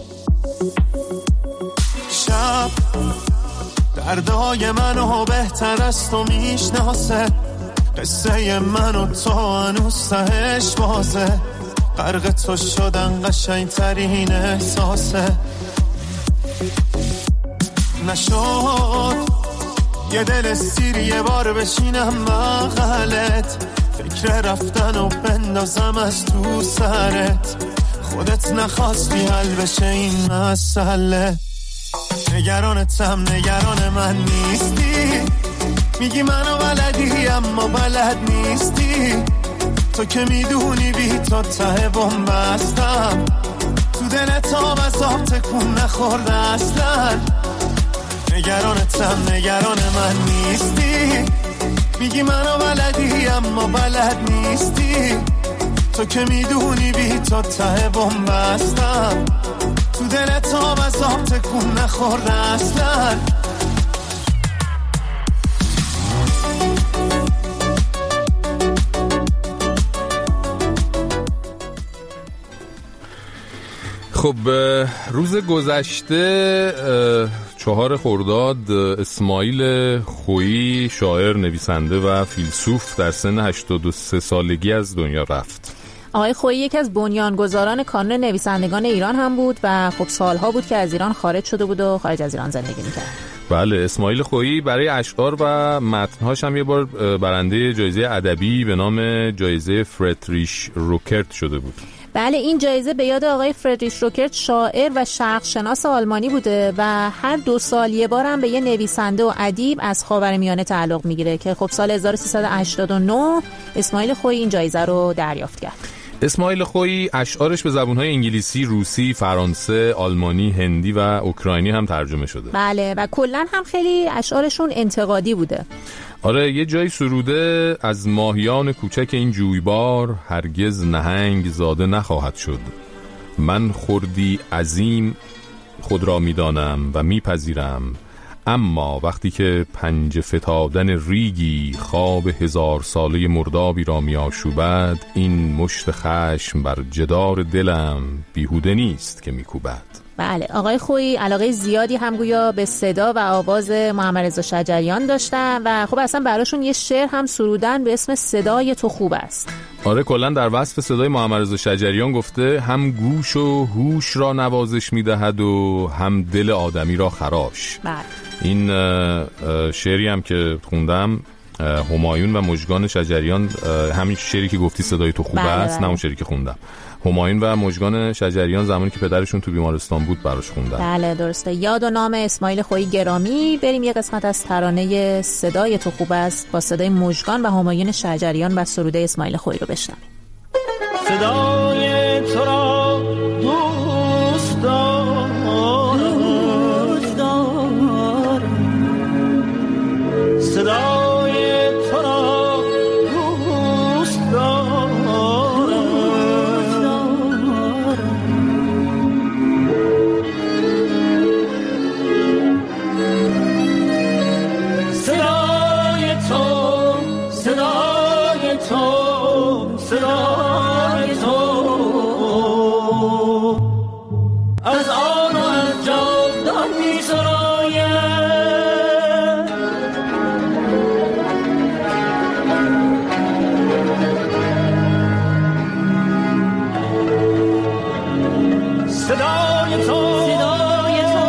شب دردای منو بهتر از تو میشناسه، قصه منو تو هنوز تهش بازه، غرق تو شدن قشنگ ترین احساسه. نشد یه دل سیر یه بار بشینم مغلت، فکر رفتن و بندازم از تو سرت، خودت نخواستی حل بشه این مسئله. نگرانتم نگران من نیستی، میگی منو بلدی اما بلد نیستی، تو که میدونی بی تو ته بومبستم، تو دلت هم از آب تکون نخورده اصلا. نگرانتم نگران من نیستی، میگی منو بلدی اما بلد نیستی، تو که میدونی بی تو ته بومبستم، تو دلت هم از آب تکون نخورده اصلا. خب روز گذشته 4 خرداد اسماعیل خویی، شاعر، نویسنده و فیلسوف، در سن 83 سالگی از دنیا رفت. آقای خویی یکی از بنیانگذاران کانون نویسندگان ایران هم بود و خب سالها بود که از ایران خارج شده بود و خارج از ایران زندگی میکرد. بله، اسماعیل خویی برای اشعار و متنهاش هم یه بار برنده جایزه ادبی به نام جایزه فردریش روکرت شده بود. بله، این جایزه به یاد آقای فردریش روکرت، شاعر و شرقشناس آلمانی بوده و هر 2 سال یه بار هم به یه نویسنده و ادیب از خاورمیانه تعلق میگیره که خب سال 1389 اسماعیل خویی این جایزه رو دریافت کرد. اسماعیل خویی اشعارش به زبان‌های انگلیسی، روسی، فرانسه، آلمانی، هندی و اوکراینی هم ترجمه شده. بله، و کلاً هم خیلی اشعارشون انتقادی بوده. آره، یه جایی سروده از ماهیان کوچک این جویبار هرگز نهنگ زاده نخواهد شد. من خردی عظیم خود را میدانم و میپذیرم، اما وقتی که پنجه فتادن ریگی خواب 1000 ساله مردابی را میآشوبد، این مشت خشم بر جدار دلم بیهوده نیست که میکوبد. بله، آقای خویی علاقه زیادی هم گویا به صدا و آواز محمد رضا شجریان داشتن و خب اصلا براشون یه شعر هم سرودن به اسم صدای تو خوب است. آره، کلا در وصف صدای محمد رضا شجریان گفته هم گوش و هوش را نوازش میدهد و هم دل آدمی را خراش. بله. این شعری هم که خوندم همایون و مژگان شجریان، همین شعری که گفتی صدای تو خوب است، نه اون شعری که خوندم. همایون و مژگان شجریان زمانی که پدرشون تو بیمارستان بود براش خوندن. بله درسته. یاد و نام اسماعیل خویی گرامی. بریم یه قسمت از ترانه صدای تو خوب است با صدای مژگان و همایون شجریان و سروده اسماعیل خویی رو بشنویم. صدای تو را دوست دارم، صدای تو را دوست دارم، صدای تو، صدای تو، صدای تو از آن و از جاودان می سراید، صدای تو، صدای تو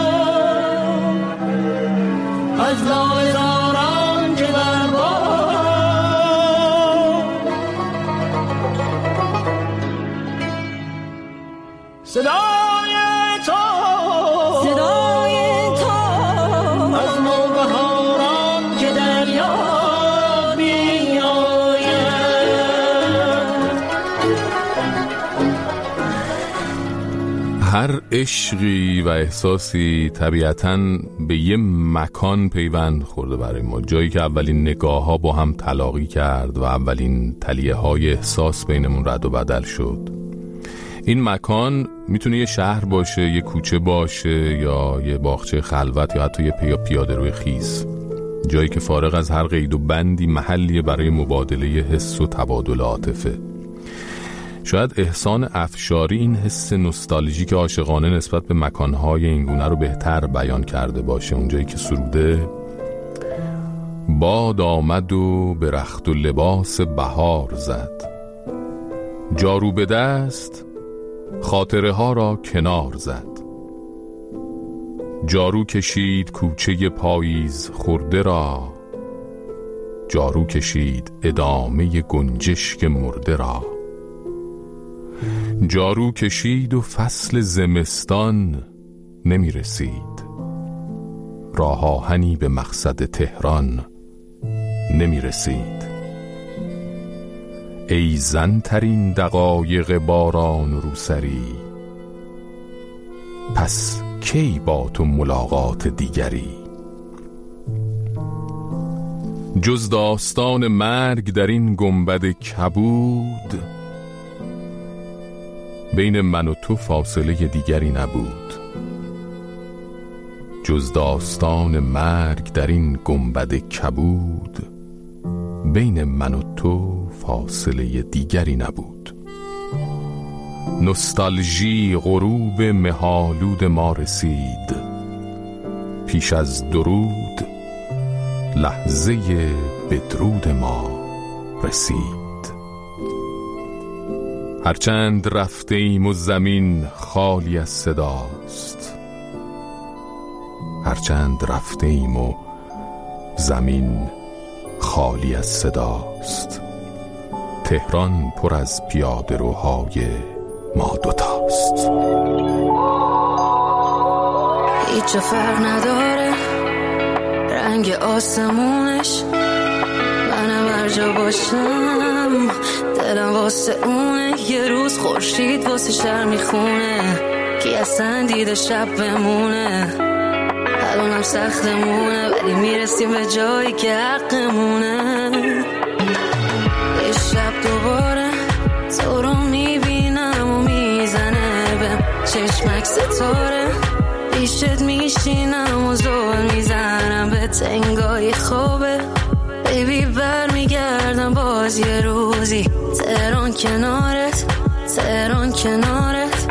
از لاله زاران که بر باد صدای تو از نوبهاران که دریا هر عشقی و احساسی طبیعتاً به یه مکان پیوند خورده برای ما، جایی که اولین نگاه ها با هم تلاقی کرد و اولین تلیه های احساس بینمون رد و بدل شد. این مکان میتونه یه شهر باشه، یه کوچه باشه، یا یه باغچه خلوت، یا حتی یه پیاده روی خیس، جایی که فارغ از هر قید و بندی محلیه برای مبادله حس و تبادل عاطفه. شاید احسان افشاری این حس نوستالژیک عاشقانه نسبت به مکانهای اینگونه رو بهتر بیان کرده باشه، اونجایی که سروده باد آمد و به رخت و لباس بهار زد، جارو به دست خاطره ها را کنار زد، جارو کشید کوچه پاییز خورده را، جارو کشید ادامه گنجشک مرده را، جارو کشید و فصل زمستان نمی رسید، راه آهنی به مقصد تهران نمی رسید. ای زن ترین دقایق باران روسری، پس کی با تو ملاقات دیگری؟ جز داستان مرگ در این گنبد کبود، بین من و تو فاصله دیگری نبود. جز داستان مرگ در این گنبد کبود، بین من و تو فاصله دیگری نبود. نوستالژی غروب مه‌آلود ما رسید، پیش از درود لحظه بدرود ما رسید. هرچند رفته ایم و زمین خالی از صداست، هرچند رفته ایم و زمین خالی از صداست، تهران پر از پیاده روهای ما دوتاست. هیچ فرق نداره رنگ آسمونش، منم هر جا باشم دلم واسه اونه. یه روز خورشید واسه شهر میخونه، کی اصلا دیده شب بمونه. الانم سختمونه ولی میرسیم به جایی که حقمونه. یه شب دوباره تو رو میبینم و میزنه بهم چشمک ستاره، پیشت میشینم و زل میزنم به تنگای خوابه. بیبی برمیگردم باز یه روزی، تهران کنارت، تهران کنارت.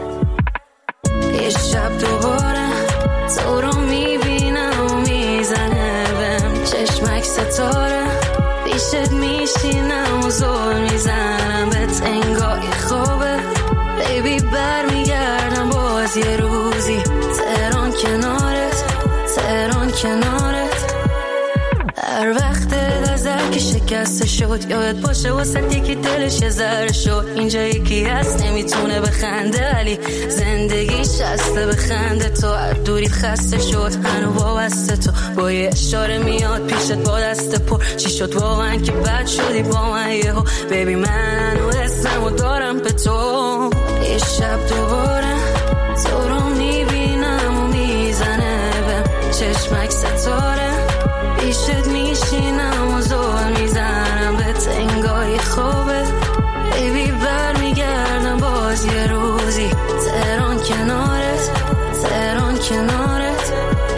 یه شب دوباره تو رو میبینم و میزنه بهم چشمک ستاره، پیشت میشینم و زل میزنم به تنگای خوابه. بیبی برمیگردم باز یه روزی، تهران کنارت، تهران کنارت. هر وقت نظر که شکسته شد یادت باشه واسه یکی دلش یه ذره شد. اینجا یکی هست نمیتونه بخنده ولی زندگیش هسته بخنده. تو هر دوریت خسته شد هنو وابسته، تو با یه اشاره میاد پیشت با دست پر. چی شد واقعا که بد شدی با من یهو؟ بیبی من و اسمو دارم به تو. یه شب دوباره تو رو میبینم و میزنه بهم چشمک ستاره، پیشت میشینم و زل میزنم به تنگای خوابه. بیبی برمیگردم باز یه روزی، تهران کنارت، تهران کنارت.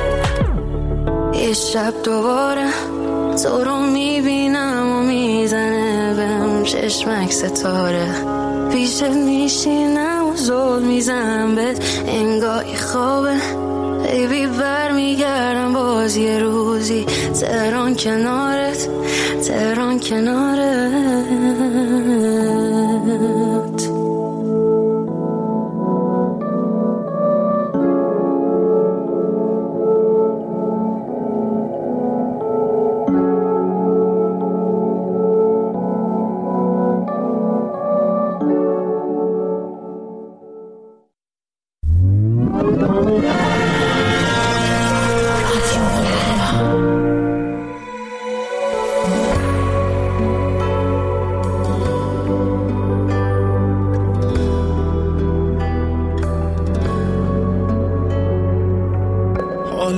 یه شب دوباره تو رو میبینم و میزنه بهم چشمک ستاره، پیشت میشینم و زل میزنم به تنگای خوابه. بیبی برمیگردم باز یه روزی، تهران کنارت، تهران کنارت.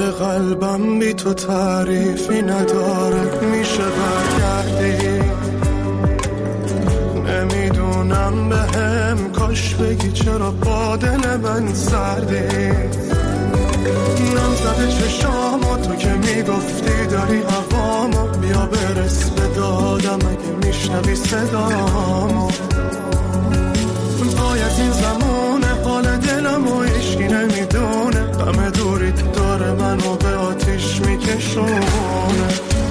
قلبم بی تو تعریفی نداره، میشه برگردی؟ نمیدونم بهم کاش بگی چرا با دل من سردی. نم زده چشامو تو که میگفتی داری هوامو، بیا برس به دادم اگه میشنوی صدامو. وای از این زمانه حال دلمو هیچکی نمیدونه، غم دوریت داره منو به آتیش میکشونه.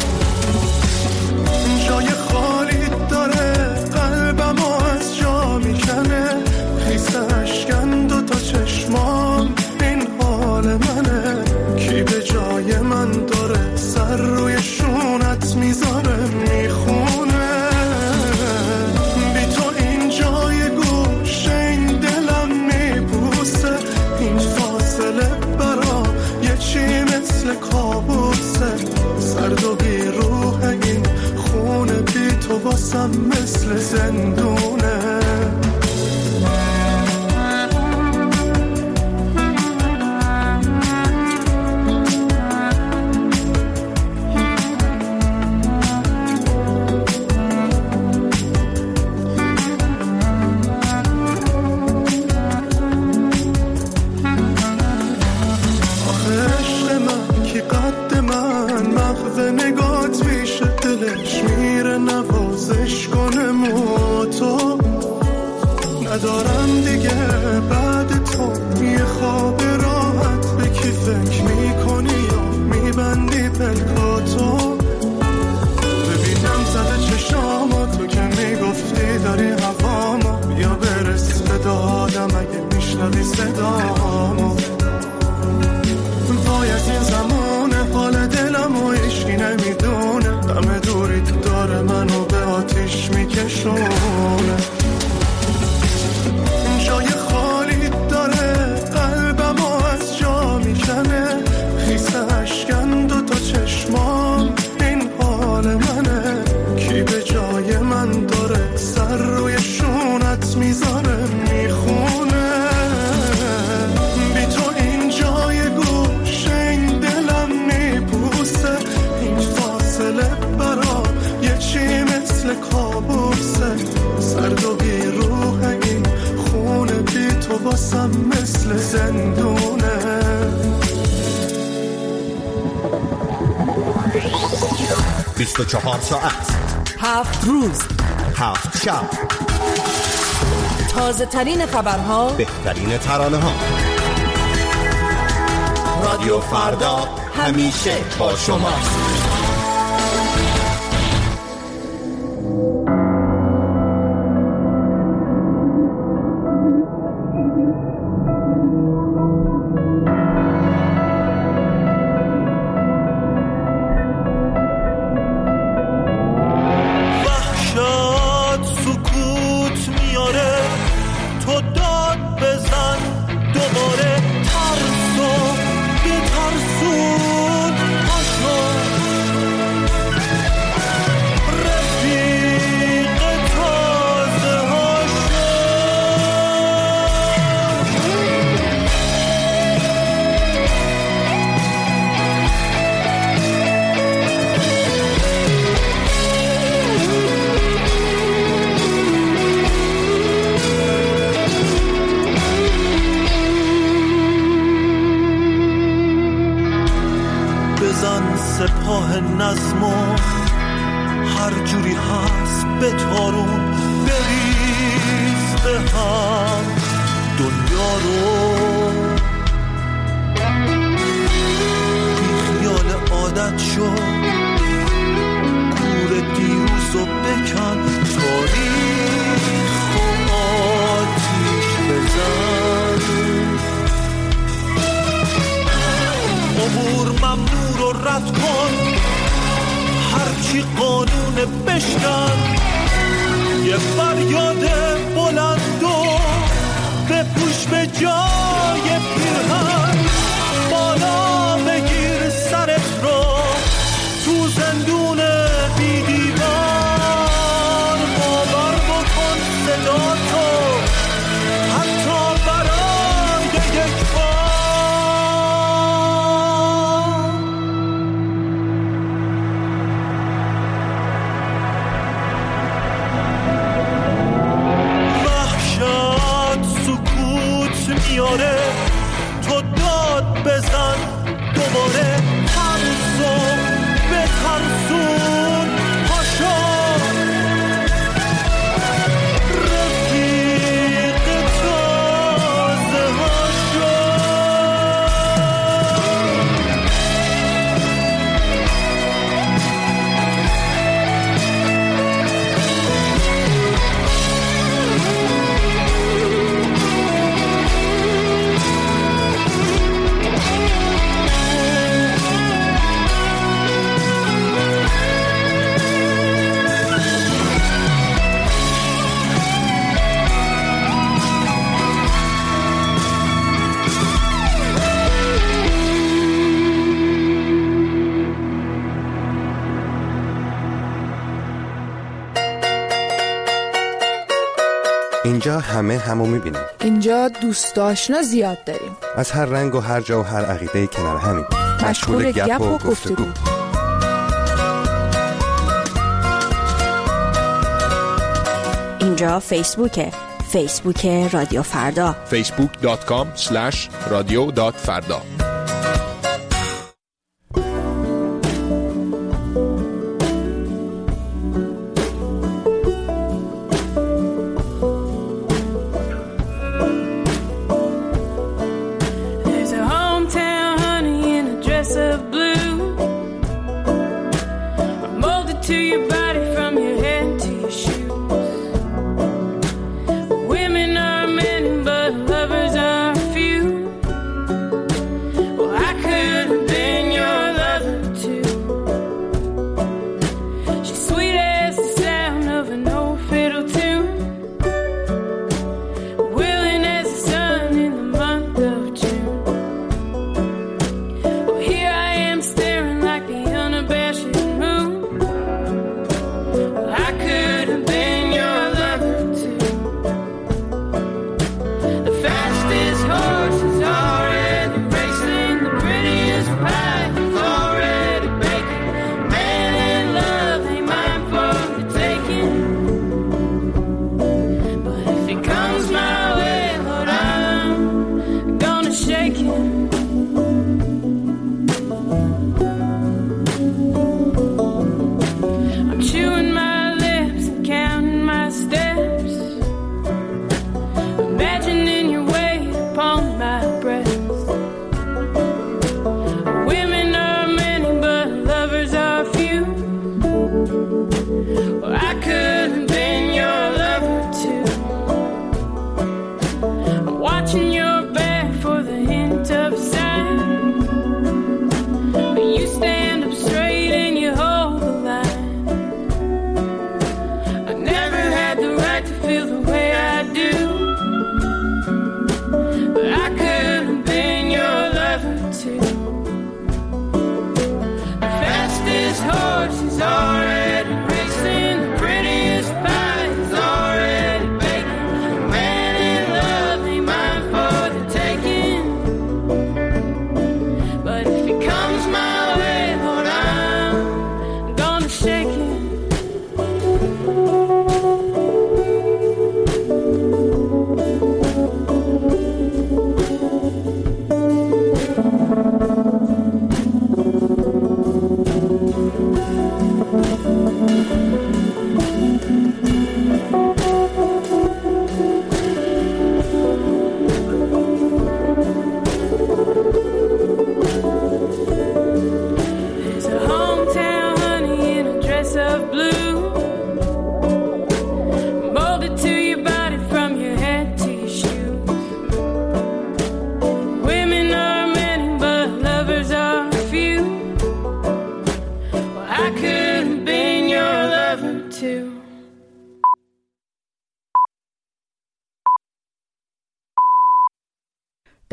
جای خالی داره قلبمو از جا میکنه، خیس اشکن دوتا چشمام این حال منه. کی به جای من داره سر روی شونت میذاره میخونه. بی تو این جای گوشه این دلم میبوسه، این فاصله برا یه چی مثل کابوسه. سرد و بی روح این خونه بی تو واسم مثل زندونه. ندارم دیگه بعد تو یه خواب راحت، به کی فکر میکنی یا میبندی پلکاتو. ببینم زده چشامو تو که میگفتی داری هوامو، بیا برس به دادم اگه میشنوی صدامو. وای از این زمانه حال دلمو هیچکی نمیدونه، غم دوریت داره منو به آتیش میکشونه. جای خالی داره قلبمو از جا میکنه، خیس اشکن دوتا چشمام این حال منه. کی به جای من داره سر روی شونت میذاره میخونه. بی تو این جای گوشه این دلم میبوسه، این فاصله برا یه چی مثل کابوسه. سرد و بی روح این خونه بی تو واسم مثل زندونه. 24 ساعت 7 روز 7 شب، تازه ترین خبرها، بهترین ترانه ها. رادیو فردا همیشه با شماست. سپاه نظمو هر جوری هست به تارون بریز به هم دنیا رو. بی خیال عادت شد گور دیروزو بکن، تاریخ و آتیش بزن. امور ممنوع رو رد کن، هرچی قانون بشکن. یه فریاد بلند و بپوش به جای پیرهن، بالا بگیر سرت رو تو زندون بی دیوار. باور بکن صدا تو حتی برای یک بار. نمیاره. تو داد بزن دوباره، ترسو به ترسون پاشو. اینجا همه همو میبینیم. اینجا دوست آشنا زیاد داریم. از هر رنگ و هر جا و هر عقیده کنار همین. مشغول گپ و گفتگو. اینجا فیسبوکه. فیسبوک رادیو فردا. facebook.com/radio.farda. shaking.